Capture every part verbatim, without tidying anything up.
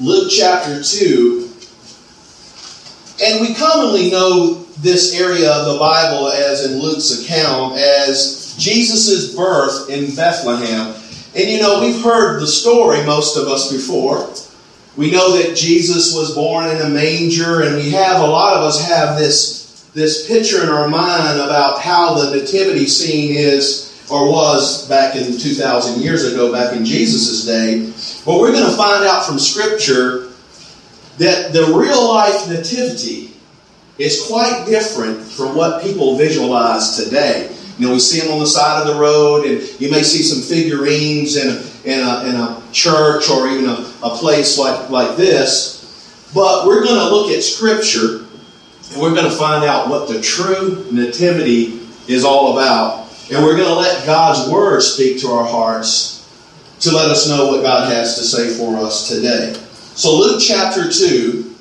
Luke chapter two. And we commonly know this area of the Bible, as in Luke's account, as Jesus' birth in Bethlehem. And you know, we've heard the story, most of us, before. We know that Jesus was born in a manger, and we have, a lot of us have this, this picture in our mind about how the nativity scene is, or was back in two thousand years ago, back in Jesus' day. But we're going to find out from Scripture that the real-life nativity is quite different from what people visualize today. You know, we see them on the side of the road, and you may see some figurines in a, in a, in a church or even a, a place like, like this. But we're going to look at Scripture, and we're going to find out what the true nativity is all about. And we're going to let God's Word speak to our hearts to let us know what God has to say for us today. So Luke chapter two,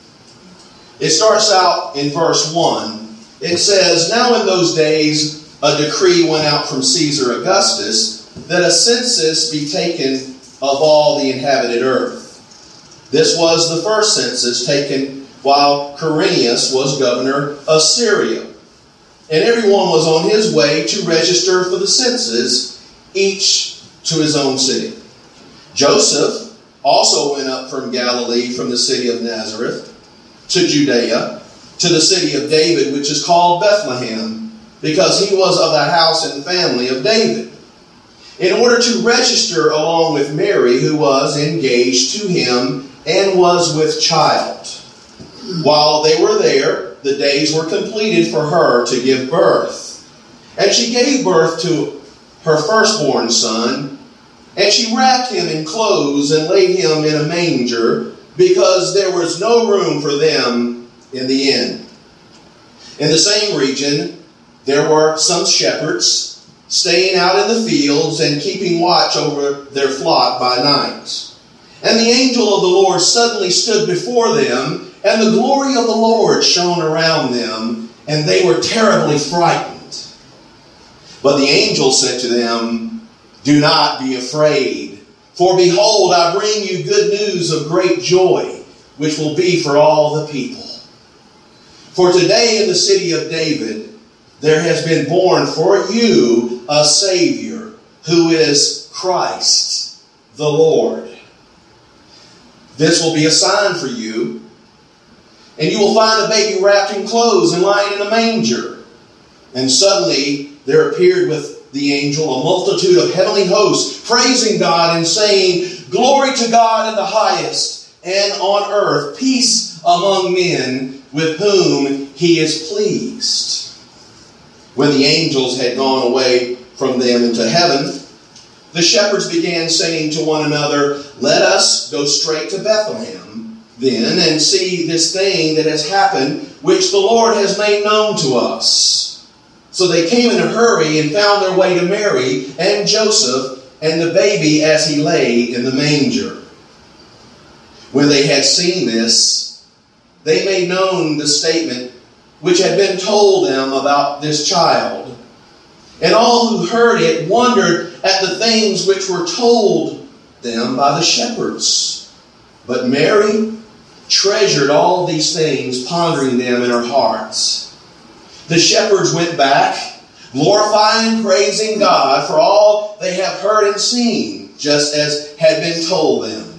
it starts out in verse one. It says, "Now in those days a decree went out from Caesar Augustus that a census be taken of all the inhabited earth. This was the first census taken while Quirinius was governor of Syria. And everyone was on his way to register for the census, each to his own city. Joseph also went up from Galilee, from the city of Nazareth, to Judea, to the city of David, which is called Bethlehem, because he was of the house and family of David, in order to register along with Mary, who was engaged to him and was with child. While they were there, the days were completed for her to give birth. And she gave birth to her firstborn son, and she wrapped him in clothes and laid him in a manger, because there was no room for them in the inn. In the same region, there were some shepherds staying out in the fields and keeping watch over their flock by night. And the angel of the Lord suddenly stood before them, and the glory of the Lord shone around them, and they were terribly frightened. But the angel said to them, 'Do not be afraid, for behold, I bring you good news of great joy, which will be for all the people. For today in the city of David there has been born for you a Savior, who is Christ the Lord. This will be a sign for you, and you will find a baby wrapped in clothes and lying in a manger.' And suddenly there appeared with the angel a multitude of heavenly hosts, praising God and saying, 'Glory to God in the highest, and on earth peace among men with whom he is pleased.' When the angels had gone away from them into heaven, the shepherds began saying to one another, 'Let us go straight to Bethlehem then, and see this thing that has happened, which the Lord has made known to us.' So they came in a hurry and found their way to Mary and Joseph and the baby as he lay in the manger. When they had seen this, they made known the statement which had been told them about this child. And all who heard it wondered at the things which were told them by the shepherds. But Mary treasured all these things, pondering them in her hearts. The shepherds went back, glorifying and praising God for all they have heard and seen, just as had been told them.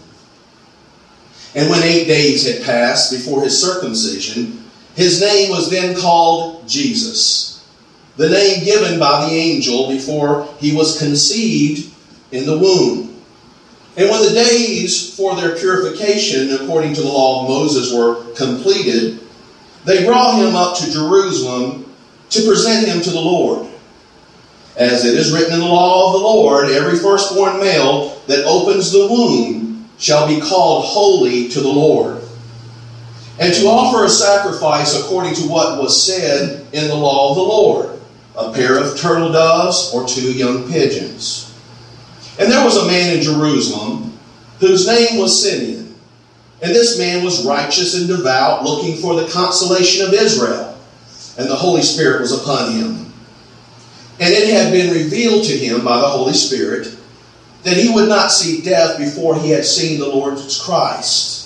And when eight days had passed before his circumcision, his name was then called Jesus, the name given by the angel before he was conceived in the womb. And when the days for their purification, according to the law of Moses, were completed, they brought him up to Jerusalem to present him to the Lord. As it is written in the law of the Lord, every firstborn male that opens the womb shall be called holy to the Lord. And to offer a sacrifice according to what was said in the law of the Lord, a pair of turtle doves or two young pigeons. And there was a man in Jerusalem whose name was Simeon. And this man was righteous and devout, looking for the consolation of Israel. And the Holy Spirit was upon him. And it had been revealed to him by the Holy Spirit that he would not see death before he had seen the Lord's Christ.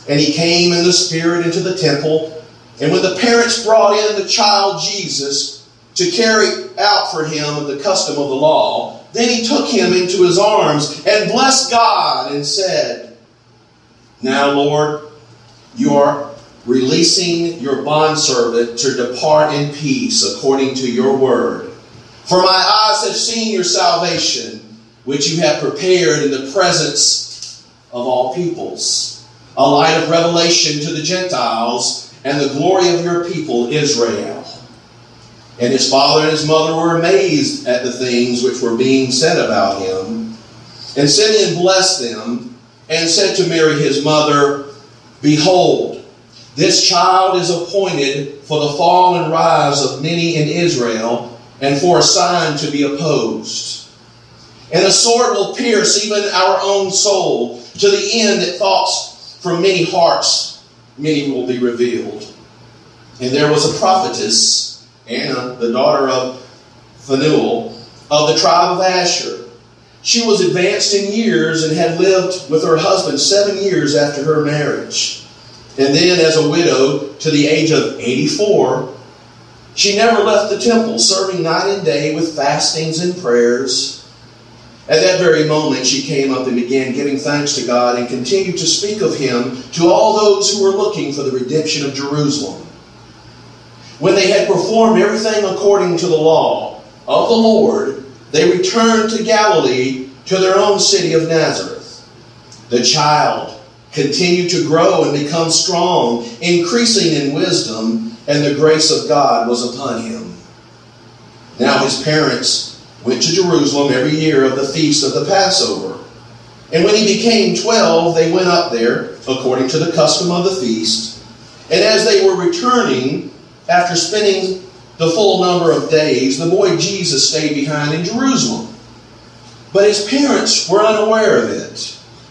And he came in the Spirit into the temple. And when the parents brought in the child Jesus to carry out for him the custom of the law, then he took him into his arms and blessed God and said, "Now, Lord, you are releasing your bondservant to depart in peace according to your word. For my eyes have seen your salvation, which you have prepared in the presence of all peoples, a light of revelation to the Gentiles and the glory of your people Israel." And his father and his mother were amazed at the things which were being said about him. And Simeon blessed them and said to Mary his mother, "Behold, this child is appointed for the fall and rise of many in Israel, and for a sign to be opposed. And a sword will pierce even our own soul, to the end that thoughts from many hearts, many will be revealed." And there was a prophetess, Anna, the daughter of Phanuel, of the tribe of Asher. She was advanced in years and had lived with her husband seven years after her marriage. And then as a widow to the age of eighty-four, she never left the temple, serving night and day with fastings and prayers. At that very moment she came up and began giving thanks to God and continued to speak of him to all those who were looking for the redemption of Jerusalem. When they had performed everything according to the law of the Lord, they returned to Galilee, to their own city of Nazareth. The child continued to grow and become strong, increasing in wisdom, and the grace of God was upon him. Now his parents went to Jerusalem every year of the feast of the Passover. And when he became twelve, they went up there, according to the custom of the feast. And as they were returning, after spending the full number of days, the boy Jesus stayed behind in Jerusalem. But his parents were unaware of it,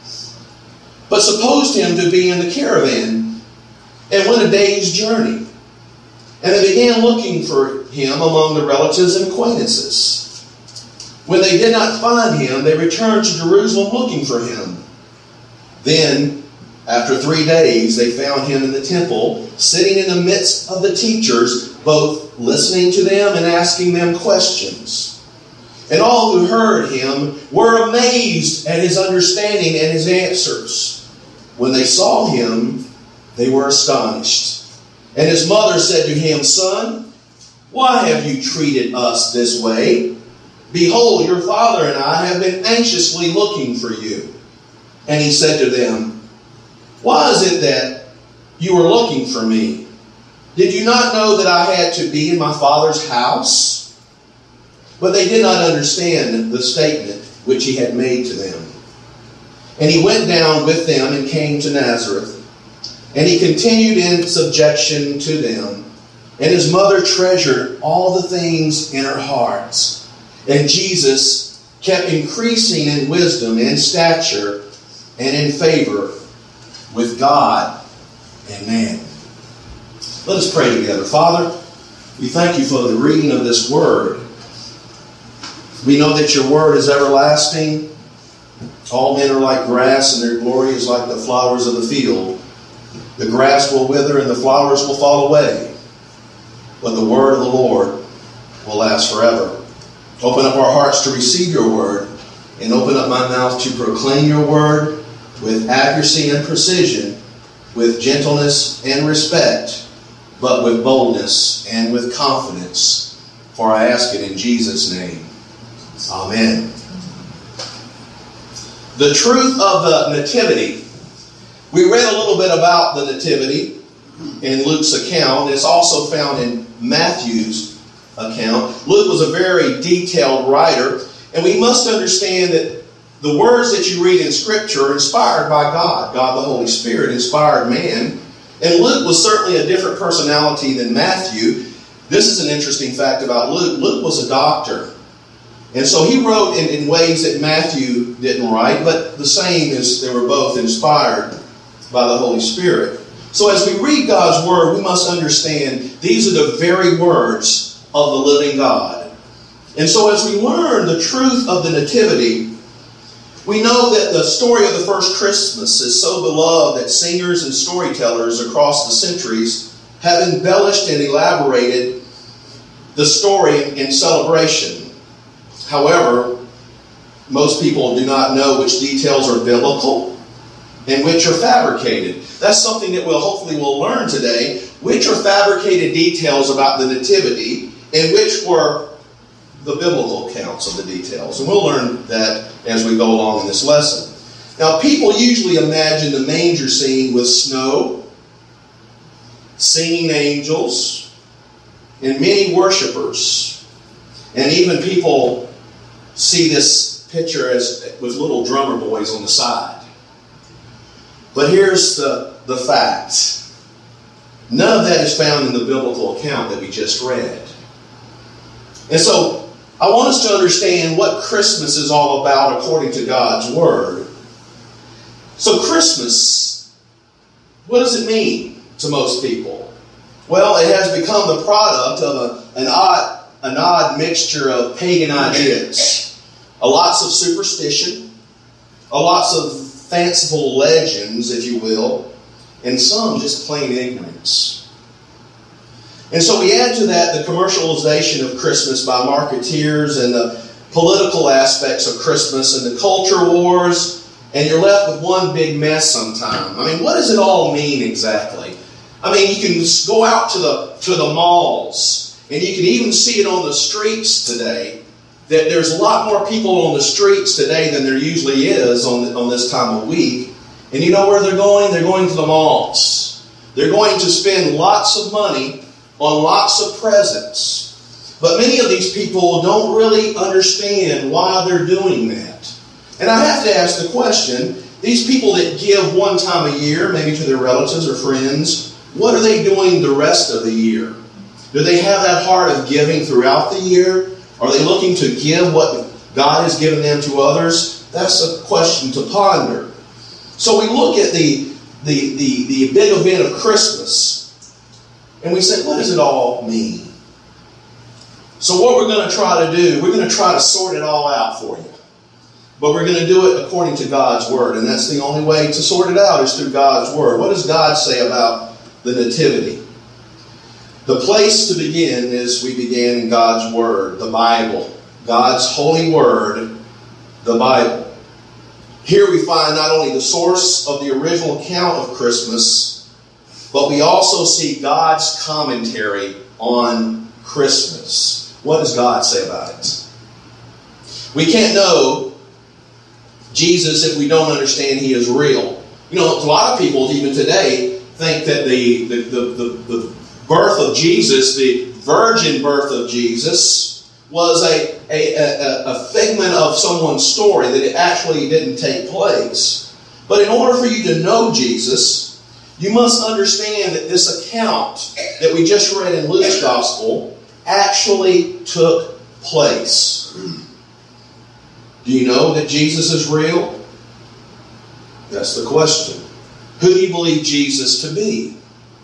but supposed him to be in the caravan, and went a day's journey. And they began looking for him among the relatives and acquaintances. When they did not find him, they returned to Jerusalem looking for him. Then, after three days, they found him in the temple, sitting in the midst of the teachers, both listening to them and asking them questions. And all who heard him were amazed at his understanding and his answers. When they saw him, they were astonished. And his mother said to him, "Son, why have you treated us this way? Behold, your father and I have been anxiously looking for you." And he said to them, "Why is it that you are looking for me? Did you not know that I had to be in my Father's house?" But they did not understand the statement which he had made to them. And he went down with them and came to Nazareth. And he continued in subjection to them. And his mother treasured all the things in her heart. And Jesus kept increasing in wisdom and stature and in favor with God and man. Let us pray together. Father, we thank you for the reading of this word. We know that your word is everlasting. All men are like grass, and their glory is like the flowers of the field. The grass will wither and the flowers will fall away, but the word of the Lord will last forever. Open up our hearts to receive your word, and open up my mouth to proclaim your word with accuracy and precision, with gentleness and respect, but with boldness and with confidence. For I ask it in Jesus' name. Amen. The truth of the nativity. We read a little bit about the nativity in Luke's account. It's also found in Matthew's account. Luke was a very detailed writer, and we must understand that the words that you read in Scripture are inspired by God. God the Holy Spirit inspired man. And Luke was certainly a different personality than Matthew. This is an interesting fact about Luke. Luke was a doctor. And so he wrote in, in ways that Matthew didn't write, but the same is they were both inspired by the Holy Spirit. So as we read God's Word, we must understand these are the very words of the living God. And so as we learn the truth of the nativity, We know that the story of the first Christmas is so beloved that singers and storytellers across the centuries have embellished and elaborated the story in celebration. However, most people do not know which details are biblical and which are fabricated. That's something that we'll hopefully we'll learn today. Which are fabricated details about the Nativity and which were the biblical accounts of the details. And we'll learn that as we go along in this lesson. Now, people usually imagine the manger scene with snow, singing angels, and many worshipers. And even people see this picture as with little drummer boys on the side. But here's the, the fact. None of that is found in the biblical account that we just read. And so, I want us to understand what Christmas is all about according to God's Word. So Christmas, what does it mean to most people? Well, it has become the product of a, an odd, an odd mixture of pagan ideas. A lots of superstition, a lots of fanciful legends, if you will, and some just plain ignorance. And so we add to that the commercialization of Christmas by marketeers and the political aspects of Christmas and the culture wars, and you're left with one big mess sometime. I mean, what does it all mean exactly? I mean, you can go out to the to the malls, and you can even see it on the streets today, that there's a lot more people on the streets today than there usually is on, the, on this time of week. And you know where they're going? They're going to the malls. They're going to spend lots of money on lots of presents. But many of these people don't really understand why they're doing that. And I have to ask the question, these people that give one time a year, maybe to their relatives or friends, what are they doing the rest of the year? Do they have that heart of giving throughout the year? Are they looking to give what God has given them to others? That's a question to ponder. So we look at the, the, the, the big event of Christmas, and we say, what does it all mean? So what we're going to try to do, we're going to try to sort it all out for you. But we're going to do it according to God's Word. And that's the only way to sort it out is through God's Word. What does God say about the Nativity? The place to begin is we began in God's Word, the Bible. God's holy Word, the Bible. Here we find not only the source of the original account of Christmas, but we also see God's commentary on Christmas. What does God say about it? We can't know Jesus if we don't understand He is real. You know, a lot of people even today think that the, the, the, the, the birth of Jesus, the virgin birth of Jesus, was a, a, a, a figment of someone's story, that it actually didn't take place. But in order for you to know Jesus, you must understand that this account that we just read in Luke's Gospel actually took place. Do you know that Jesus is real? That's the question. Who do you believe Jesus to be?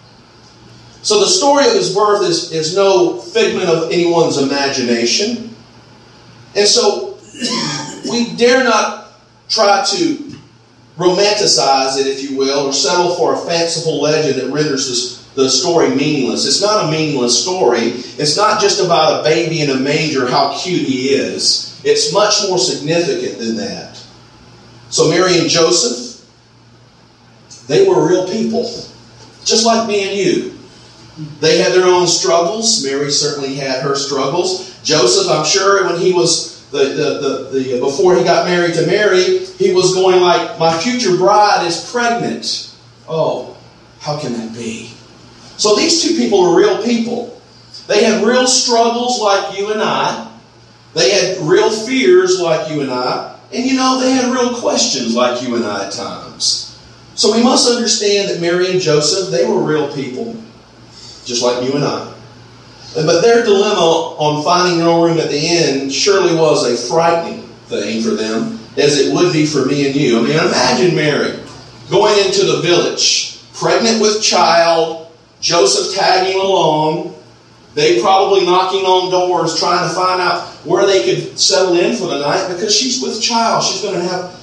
So the story of His birth is, is no figment of anyone's imagination. And so we dare not try to romanticize it, if you will, or settle for a fanciful legend that renders this, the story meaningless. It's not a meaningless story. It's not just about a baby in a manger, how cute he is. It's much more significant than that. So Mary and Joseph, they were real people, just like me and you. They had their own struggles. Mary certainly had her struggles. Joseph, I'm sure, when he was the, the, the, the before he got married to Mary, he was going like, my future bride is pregnant. Oh, how can that be? So these two people are real people. They had real struggles like you and I. They had real fears like you and I. And you know, they had real questions like you and I at times. So we must understand that Mary and Joseph, they were real people, just like you and I. But their dilemma on finding no room at the inn surely was a frightening thing for them, as it would be for me and you. I mean, imagine Mary going into the village, pregnant with child, Joseph tagging along, they probably knocking on doors trying to find out where they could settle in for the night because she's with child. She's going to have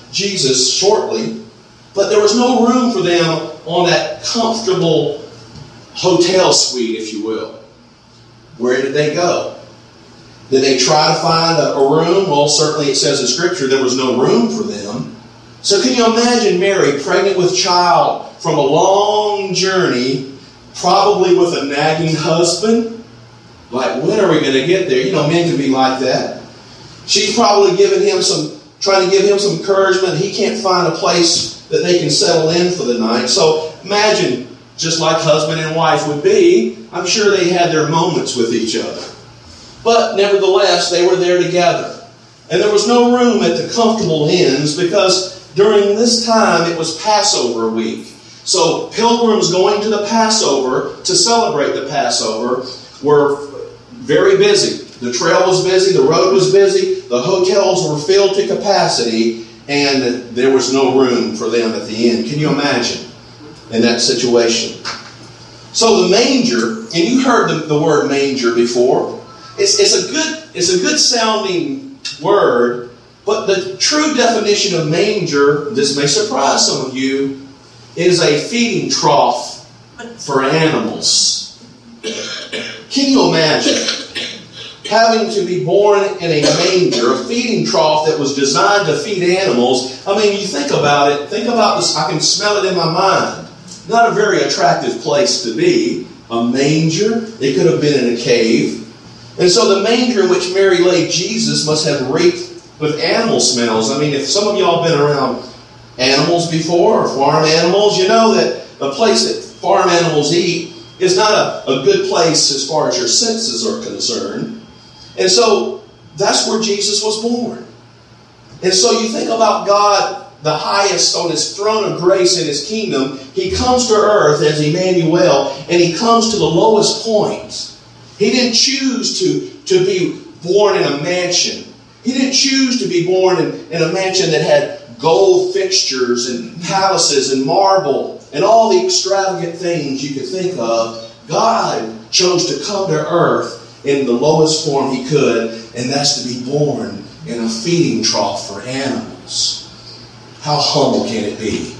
Jesus shortly, but there was no room for them on that comfortable hotel suite, if you will. Where did they go? Did they try to find a, a room? Well, certainly it says in Scripture there was no room for them. So can you imagine Mary, pregnant with child from a long journey, probably with a nagging husband? Like, when are we going to get there? You know, men can be like that. She's probably giving him some, trying to give him some encouragement. He can't find a place that they can settle in for the night. So imagine, just like husband and wife would be, I'm sure they had their moments with each other. But nevertheless, they were there together. And there was no room at the comfortable inns because during this time it was Passover week. So pilgrims going to the Passover to celebrate the Passover were very busy. The trail was busy, the road was busy, the hotels were filled to capacity, and there was no room for them at the inn. Can you imagine in that situation? So the manger, and you heard the, the word manger before. It's, it's a good, it's a good sounding word, but the true definition of manger, this may surprise some of you, is a feeding trough for animals. Can you imagine having to be born in a manger, a feeding trough that was designed to feed animals? I mean, you think about it, think about this, I can smell it in my mind. Not a very attractive place to be. A manger, it could have been in a cave. And so the manger in which Mary laid Jesus must have reeked with animal smells. I mean, if some of y'all have been around animals before, or farm animals, you know that the place that farm animals eat is not a, a good place as far as your senses are concerned. And so that's where Jesus was born. And so you think about God, the highest on his throne of grace in his kingdom. He comes to earth as Emmanuel, and he comes to the lowest point. He didn't choose to, to be born in a mansion. He didn't choose to be born in, in a mansion that had gold fixtures and palaces and marble and all the extravagant things you could think of. God chose to come to earth in the lowest form he could, and that's to be born in a feeding trough for animals. How humble can it be?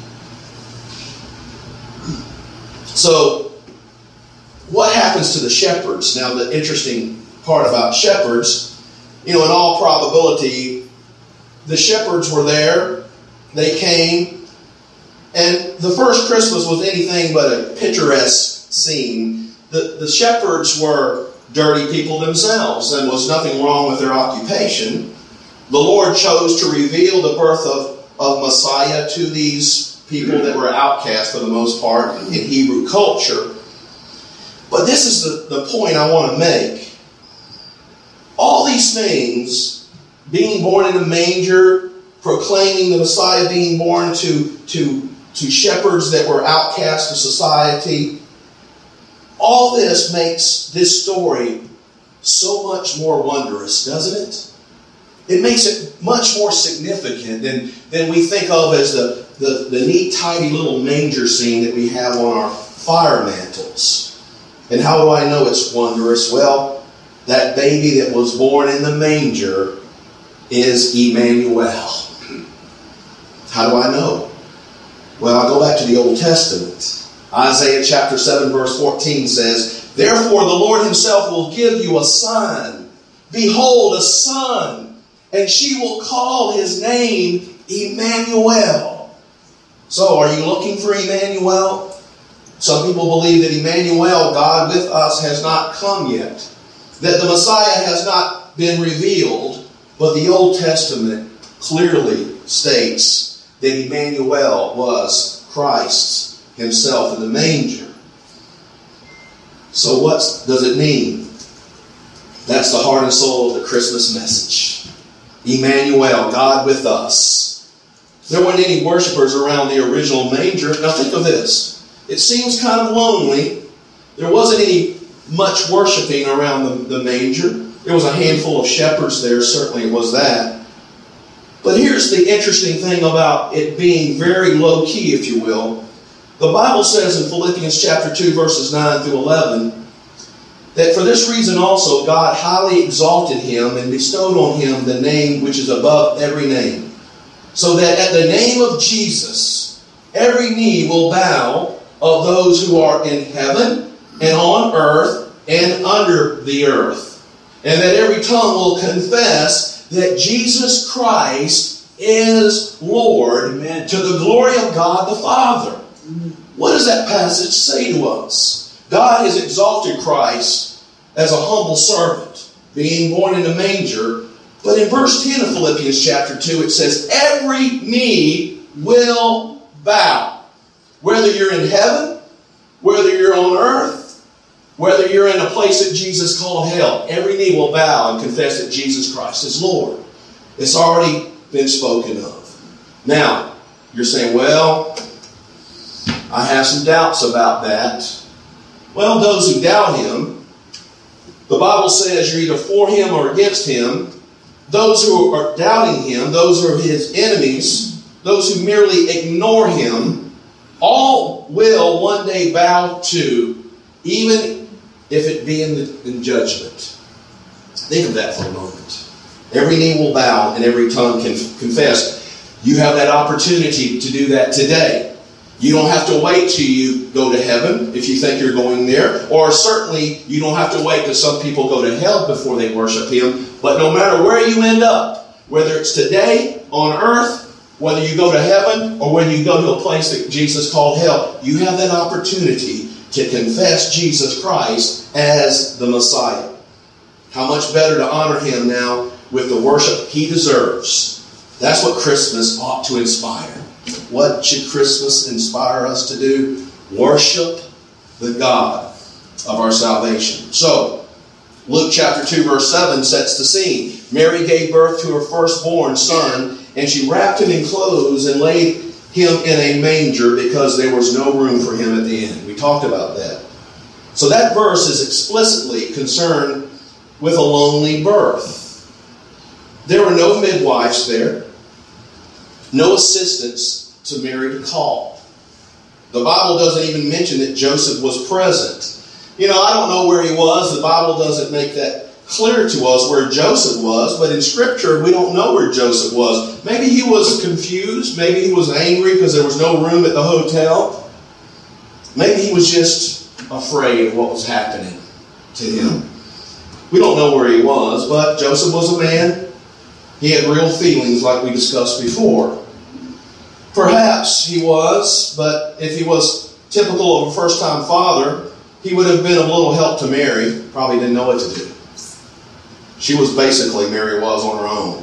So, what happens to the shepherds? Now, the interesting part about shepherds, you know, in all probability, the shepherds were there. They came. And the first Christmas was anything but a picturesque scene. The, the shepherds were dirty people themselves, and was nothing wrong with their occupation. The Lord chose to reveal the birth of, of Messiah to these people that were outcast for the most part in Hebrew culture. But this is the, the point I want to make. All these things, being born in a manger, proclaiming the Messiah being born to, to, to shepherds that were outcast of society, all this makes this story so much more wondrous, doesn't it? It makes it much more significant than, than we think of as the, the, the neat, tidy little manger scene that we have on our fire mantles. And how do I know it's wondrous? Well, that baby that was born in the manger is Emmanuel. How do I know? Well, I go back to the Old Testament. Isaiah chapter seven verse fourteen says, "Therefore the Lord himself will give you a son. Behold, a son, and she will call his name Emmanuel." So, are you looking for Emmanuel? Some people believe that Emmanuel, God with us, has not come yet. That the Messiah has not been revealed. But the Old Testament clearly states that Emmanuel was Christ himself in the manger. So what does it mean? That's the heart and soul of the Christmas message. Emmanuel, God with us. There weren't any worshipers around the original manger. Now think of this. It seems kind of lonely. There wasn't any much worshiping around the, the manger. There was a handful of shepherds there, certainly it was that. But here's the interesting thing about it being very low-key, if you will. The Bible says in Philippians chapter two, verses nine through eleven, that for this reason also God highly exalted him and bestowed on him the name which is above every name, so that at the name of Jesus, every knee will bow of those who are in heaven and on earth and under the earth. And that every tongue will confess that Jesus Christ is Lord, Amen, to the glory of God the Father. What does that passage say to us? God has exalted Christ as a humble servant, being born in a manger. But in verse ten of Philippians chapter two, it says, every knee will bow. Whether you're in heaven, whether you're on earth, whether you're in a place that Jesus called hell, every knee will bow and confess that Jesus Christ is Lord. It's already been spoken of. Now, you're saying, well, I have some doubts about that. Well, those who doubt Him, the Bible says you're either for Him or against Him. Those who are doubting Him, those who are His enemies, those who merely ignore Him, all will one day bow to, even if it be in, the, in judgment. Think of that for a moment. Every knee will bow and every tongue can confess. You have that opportunity to do that today. You don't have to wait till you go to heaven if you think you're going there. Or certainly you don't have to wait till some people go to hell before they worship Him. But no matter where you end up, whether it's today on earth, whether you go to heaven, or when you go to a place that Jesus called hell, you have that opportunity to confess Jesus Christ as the Messiah. How much better to honor Him now with the worship He deserves. That's what Christmas ought to inspire. What should Christmas inspire us to do? Worship the God of our salvation. So, Luke chapter two verse seven sets the scene. Mary gave birth to her firstborn son, and she wrapped him in clothes and laid him in a manger because there was no room for him at the inn. We talked about that. So that verse is explicitly concerned with a lonely birth. There were no midwives there, no assistants to Mary to call. The Bible doesn't even mention that Joseph was present. You know, I don't know where he was. The Bible doesn't make that clear to us where Joseph was, but in Scripture we don't know where Joseph was. Maybe he was confused. Maybe he was angry because there was no room at the hotel. Maybe he was just afraid of what was happening to him. We don't know where he was, but Joseph was a man. He had real feelings like we discussed before. Perhaps he was, but if he was typical of a first-time father, he would have been of little help to Mary. Probably didn't know what to do. She was basically, Mary was, on her own.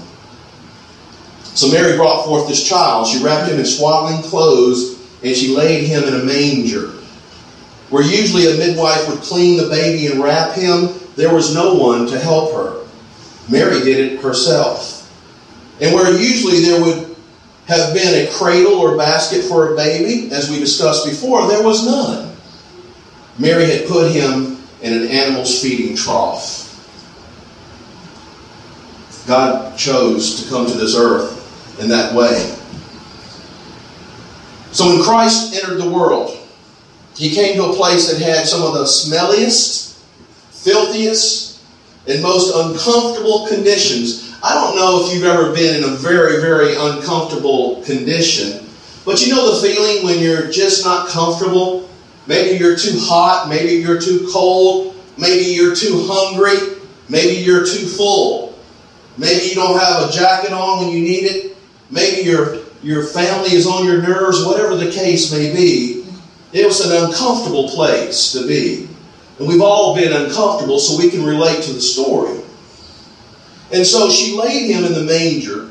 So Mary brought forth this child. She wrapped him in swaddling clothes, and she laid him in a manger. Where usually a midwife would clean the baby and wrap him, there was no one to help her. Mary did it herself. And where usually there would have been a cradle or basket for a baby, as we discussed before, there was none. Mary had put him in an animal's feeding trough. God chose to come to this earth in that way. So when Christ entered the world, He came to a place that had some of the smelliest, filthiest, and most uncomfortable conditions. I don't know if you've ever been in a very, very uncomfortable condition, but you know the feeling when you're just not comfortable? Maybe you're too hot, maybe you're too cold, maybe you're too hungry, maybe you're too full. Maybe you don't have a jacket on when you need it. Maybe your, your family is on your nerves, whatever the case may be. It was an uncomfortable place to be. And we've all been uncomfortable, so we can relate to the story. And so she laid him in the manger,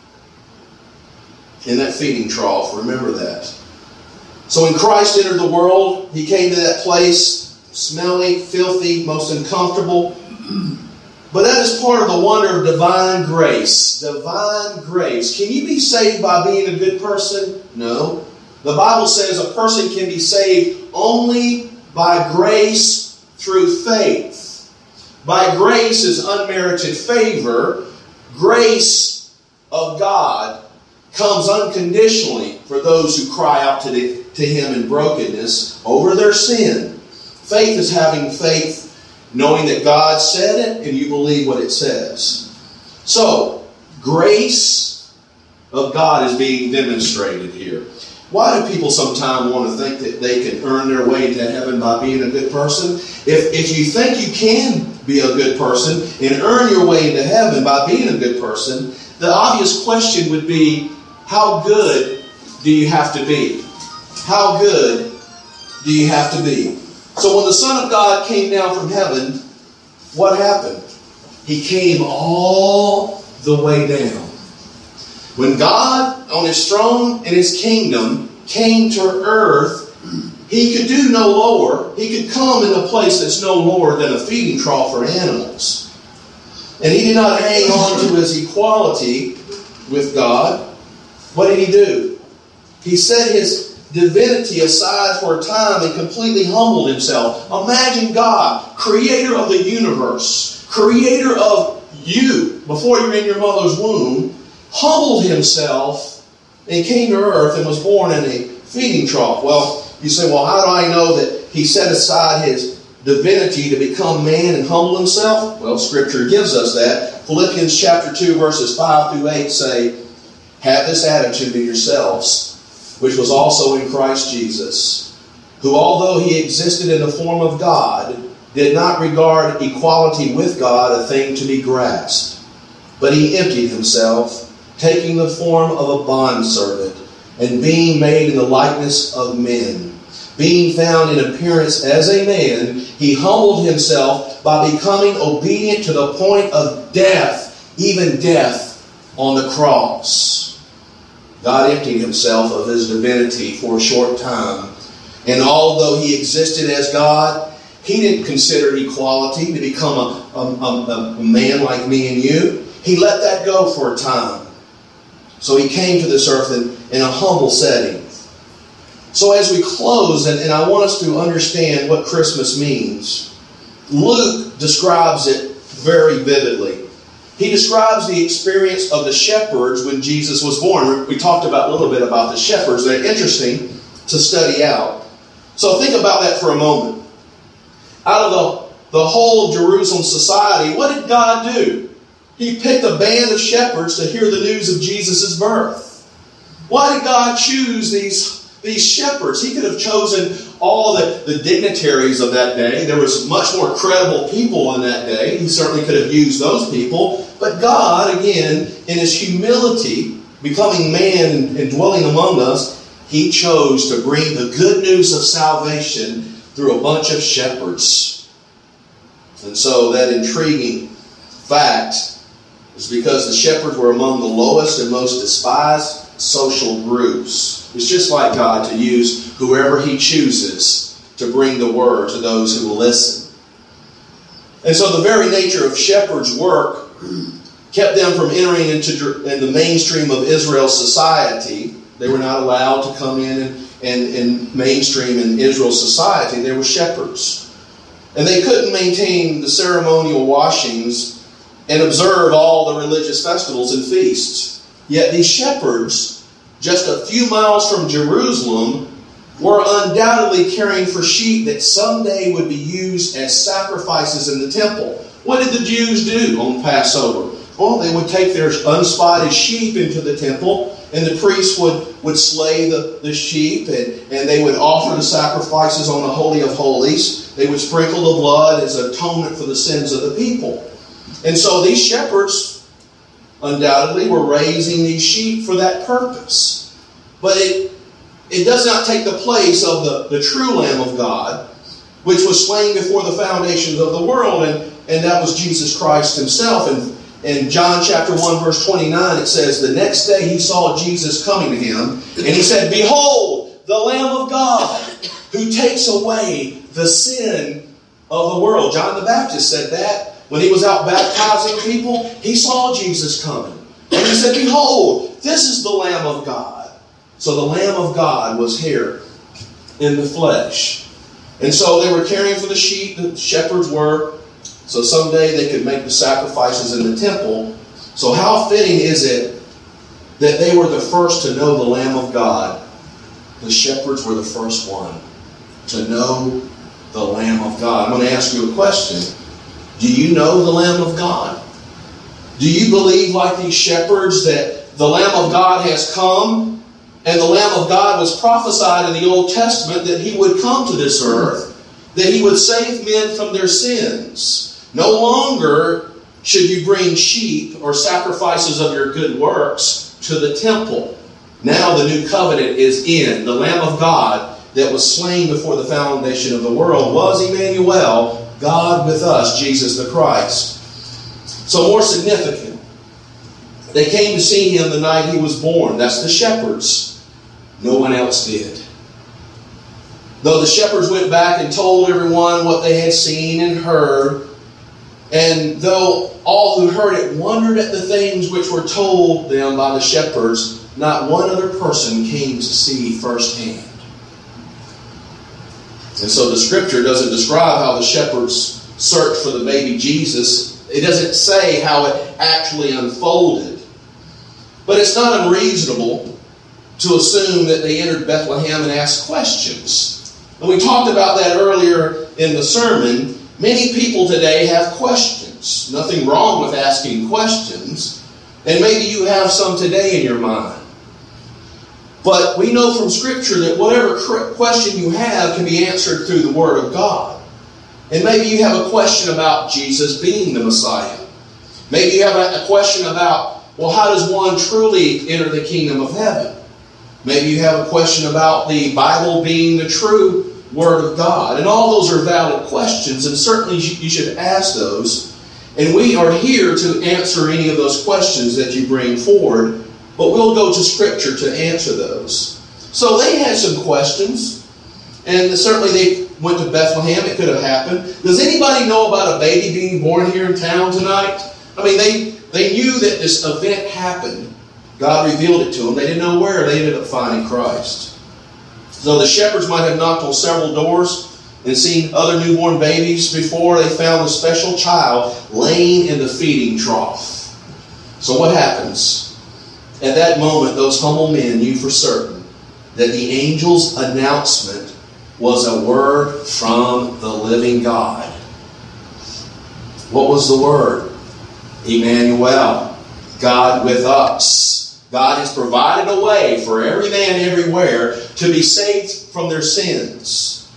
in that feeding trough. Remember that. So when Christ entered the world, He came to that place, smelly, filthy, most uncomfortable. But that is part of the wonder of divine grace. Divine grace. Can you be saved by being a good person? No. The Bible says a person can be saved only by grace through faith. By grace is unmerited favor. Grace of God comes unconditionally for those who cry out to, the, to Him in brokenness over their sin. Faith is having faith, knowing that God said it and you believe what it says. So, grace of God is being demonstrated here. Why do people sometimes want to think that they can earn their way to heaven by being a good person? If, if you think you can be a good person and earn your way into heaven by being a good person, the obvious question would be, how good do you have to be? How good do you have to be? So when the Son of God came down from heaven, what happened? He came all the way down. When God, on His throne and His kingdom, came to earth, He could do no lower. He could come in a place that's no lower than a feeding trough for animals. And He did not hang on to His equality with God. What did He do? He set His divinity aside for a time and completely humbled Himself. Imagine God, creator of the universe, creator of you before you're in your mother's womb, humbled Himself and came to earth and was born in a feeding trough. Well, you say, well, how do I know that He set aside His divinity to become man and humble Himself? Well, Scripture gives us that. Philippians chapter two, verses five through eight say, have this attitude in yourselves, which was also in Christ Jesus, who, although He existed in the form of God, did not regard equality with God a thing to be grasped, but He emptied Himself, taking the form of a bondservant, and being made in the likeness of men. Being found in appearance as a man, He humbled Himself by becoming obedient to the point of death, even death on the cross. God emptied Himself of His divinity for a short time. And although He existed as God, He didn't consider equality to become a, a, a, a man like me and you. He let that go for a time. So He came to this earth in, in a humble setting. So as we close, and, and I want us to understand what Christmas means, Luke describes it very vividly. He describes the experience of the shepherds when Jesus was born. We talked about a little bit about the shepherds. They're interesting to study out. So think about that for a moment. Out of the, the whole Jerusalem society, what did God do? He picked a band of shepherds to hear the news of Jesus' birth. Why did God choose these, these shepherds? He could have chosen all the, the dignitaries of that day. There was much more credible people in that day. He certainly could have used those people. But God, again, in His humility, becoming man and dwelling among us, He chose to bring the good news of salvation through a bunch of shepherds. And so that intriguing fact is because the shepherds were among the lowest and most despised social groups. It's just like God to use whoever He chooses to bring the word to those who will listen. And so the very nature of shepherds' work kept them from entering into in the mainstream of Israel's society. They were not allowed to come in and, and, and mainstream in Israel's society. They were shepherds. And they couldn't maintain the ceremonial washings and observe all the religious festivals and feasts. Yet these shepherds, just a few miles from Jerusalem, were undoubtedly caring for sheep that someday would be used as sacrifices in the temple. What did the Jews do on Passover? Well, they would take their unspotted sheep into the temple, and the priests would, would slay the, the sheep, and, and they would offer the sacrifices on the Holy of Holies. They would sprinkle the blood as atonement for the sins of the people. And so these shepherds undoubtedly were raising these sheep for that purpose. But it, it does not take the place of the, the true Lamb of God, which was slain before the foundations of the world, and, and that was Jesus Christ Himself. And in John chapter one, verse twenty-nine, it says, the next day He saw Jesus coming to Him, and He said, behold, the Lamb of God, who takes away the sin of the world. John the Baptist said that. When he was out baptizing people, he saw Jesus coming. And he said, behold, this is the Lamb of God. So the Lamb of God was here in the flesh. And so they were caring for the sheep, the shepherds were, so someday they could make the sacrifices in the temple. So how fitting is it that they were the first to know the Lamb of God? The shepherds were the first one to know the Lamb of God. I'm going to ask you a question. Do you know the Lamb of God? Do you believe, like these shepherds, that the Lamb of God has come, and the Lamb of God was prophesied in the Old Testament that He would come to this earth, that He would save men from their sins. No longer should you bring sheep or sacrifices of your good works to the temple. Now the new covenant is in. The Lamb of God that was slain before the foundation of the world was Emmanuel, God with us, Jesus the Christ. So more significant, they came to see Him the night He was born. That's the shepherds. No one else did. Though the shepherds went back and told everyone what they had seen and heard, and though all who heard it wondered at the things which were told them by the shepherds, not one other person came to see firsthand. And so the Scripture doesn't describe how the shepherds searched for the baby Jesus. It doesn't say how it actually unfolded. But it's not unreasonable to assume that they entered Bethlehem and asked questions. And we talked about that earlier in the sermon. Many people today have questions. Nothing wrong with asking questions. And maybe you have some today in your mind. But we know from Scripture that whatever question you have can be answered through the Word of God. And maybe you have a question about Jesus being the Messiah. Maybe you have a question about, well, how does one truly enter the kingdom of heaven? Maybe you have a question about the Bible being the true Word of God. And all those are valid questions, and certainly you should ask those. And we are here to answer any of those questions that you bring forward, but we'll go to Scripture to answer those. So they had some questions, and certainly they went to Bethlehem. It could have happened. Does anybody know about a baby being born here in town tonight? I mean, they, they knew that this event happened. God revealed it to them. They didn't know where. They ended up finding Christ. So the shepherds might have knocked on several doors and seen other newborn babies before they found the special child laying in the feeding trough. So what happens? At that moment, those humble men knew for certain that the angel's announcement was a word from the living God. What was the word? Emmanuel, God with us. God has provided a way for every man everywhere to be saved from their sins.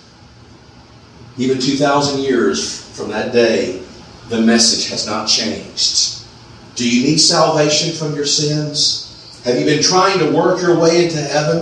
Even two thousand years from that day, the message has not changed. Do you need salvation from your sins? Have you been trying to work your way into heaven?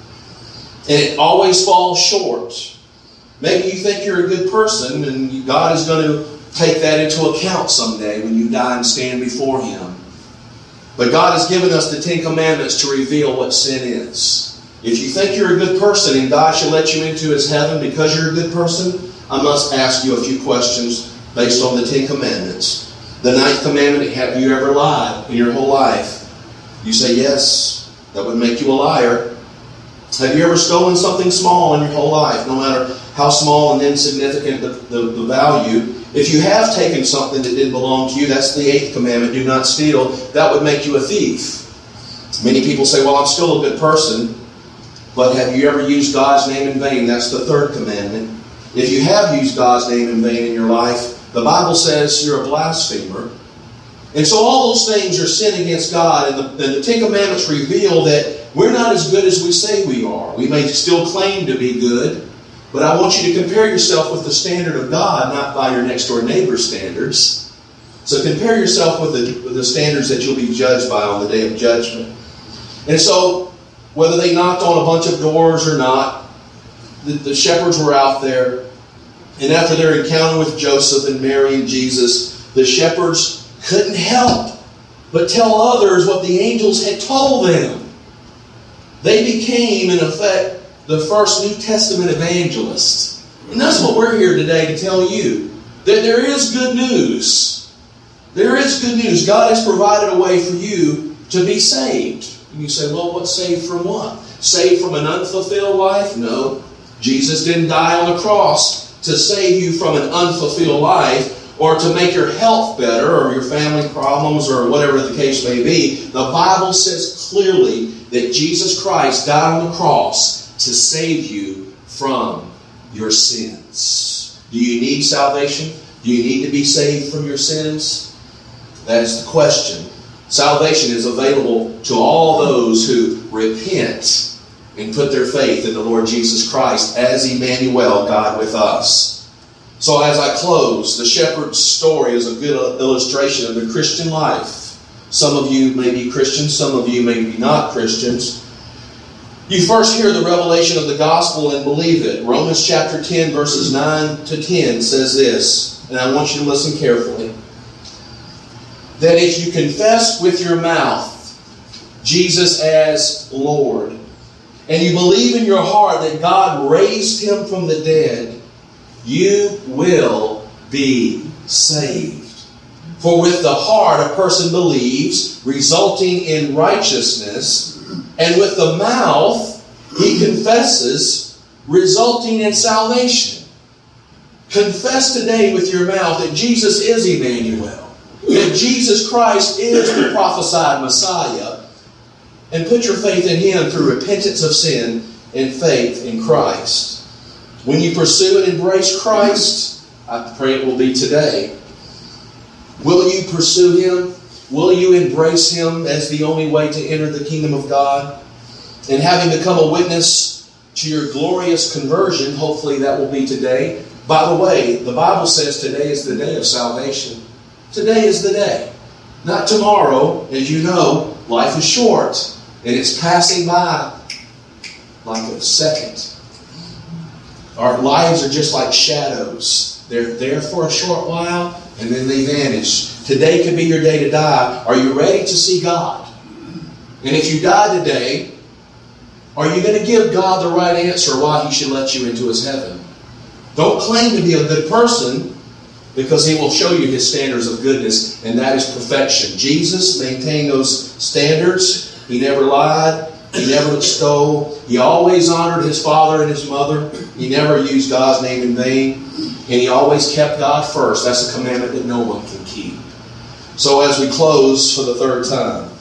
And it always falls short. Maybe you think you're a good person and God is going to take that into account someday when you die and stand before Him. But God has given us the Ten Commandments to reveal what sin is. If you think you're a good person and God should let you into His heaven because you're a good person, I must ask you a few questions based on the Ten Commandments. The ninth commandment, have you ever lied in your whole life? You say yes. That would make you a liar. Have you ever stolen something small in your whole life, no matter how small and insignificant the, the, the value? If you have taken something that didn't belong to you, that's the eighth commandment, do not steal. That would make you a thief. Many people say, well, I'm still a good person. But have you ever used God's name in vain? That's the third commandment. If you have used God's name in vain in your life, the Bible says you're a blasphemer. And so all those things are sin against God. And the, and the Ten Commandments reveal that we're not as good as we say we are. We may still claim to be good. But I want you to compare yourself with the standard of God, not by your next door neighbor's standards. So compare yourself with the, with the standards that you'll be judged by on the day of judgment. And so, whether they knocked on a bunch of doors or not, the, the shepherds were out there. And after their encounter with Joseph and Mary and Jesus, the shepherds couldn't help but tell others what the angels had told them. They became, in effect, the first New Testament evangelist. And that's what we're here today to tell you. That there is good news. There is good news. God has provided a way for you to be saved. And you say, well, what's saved from what? Saved from an unfulfilled life? No. Jesus didn't die on the cross to save you from an unfulfilled life or to make your health better or your family problems or whatever the case may be. The Bible says clearly that Jesus Christ died on the cross to save you from your sins. Do you need salvation? Do you need to be saved from your sins? That is the question. Salvation is available to all those who repent and put their faith in the Lord Jesus Christ as Emmanuel, God with us. So as I close, the shepherd's story is a good illustration of the Christian life. Some of you may be Christians, some of you may be not Christians. You first hear the revelation of the gospel and believe it. Romans chapter ten, verses nine to ten says this, and I want you to listen carefully. That if you confess with your mouth Jesus as Lord, and you believe in your heart that God raised Him from the dead, you will be saved. For with the heart a person believes, resulting in righteousness, and with the mouth he confesses, resulting in salvation. Confess today with your mouth that Jesus is Emmanuel, that Jesus Christ is the prophesied Messiah, and put your faith in Him through repentance of sin and faith in Christ. When you pursue and embrace Christ, I pray it will be today. Will you pursue Him? Will you embrace Him as the only way to enter the kingdom of God? And having become a witness to your glorious conversion, hopefully that will be today. By the way, the Bible says today is the day of salvation. Today is the day. Not tomorrow. As you know, life is short. And it's passing by like a second. Our lives are just like shadows. They're there for a short while, and then they vanish. Today could be your day to die. Are you ready to see God? And if you die today, are you going to give God the right answer why He should let you into His heaven? Don't claim to be a good person, because He will show you His standards of goodness, and that is perfection. Jesus maintained those standards. He never lied. He never stole. He always honored His father and His mother. He never used God's name in vain. And He always kept God first. That's a commandment that no one can keep. So as we close for the third time,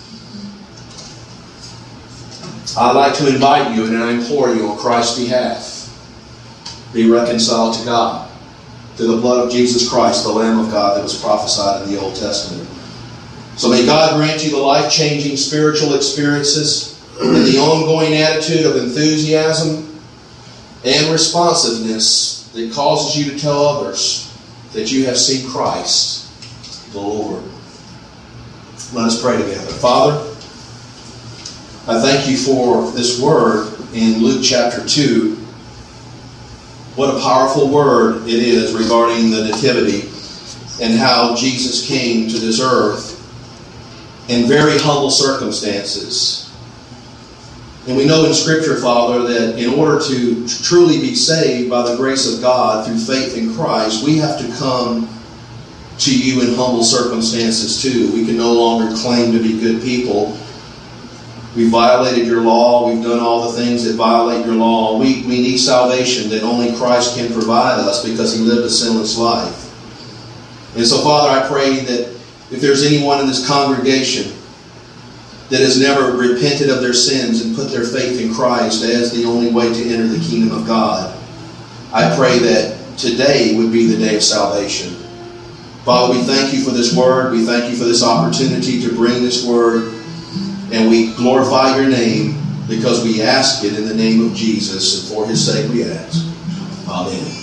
I'd like to invite you, and I implore you on Christ's behalf, be reconciled to God through the blood of Jesus Christ, the Lamb of God that was prophesied in the Old Testament. So may God grant you the life-changing spiritual experiences and the ongoing attitude of enthusiasm and responsiveness that causes you to tell others that you have seen Christ, the Lord. Let us pray together. Father, I thank you for this word in Luke chapter two. What a powerful word it is regarding the nativity and how Jesus came to this earth in very humble circumstances. And we know in Scripture, Father, that in order to truly be saved by the grace of God through faith in Christ, we have to come to you in humble circumstances too. We can no longer claim to be good people. We violated your law. We've done all the things that violate your law. We, we need salvation that only Christ can provide us because He lived a sinless life. And so, Father, I pray that if there's anyone in this congregation that has never repented of their sins and put their faith in Christ as the only way to enter the kingdom of God, I pray that today would be the day of salvation. Father, we thank you for this word. We thank you for this opportunity to bring this word. And we glorify your name because we ask it in the name of Jesus. And for His sake we ask. Amen.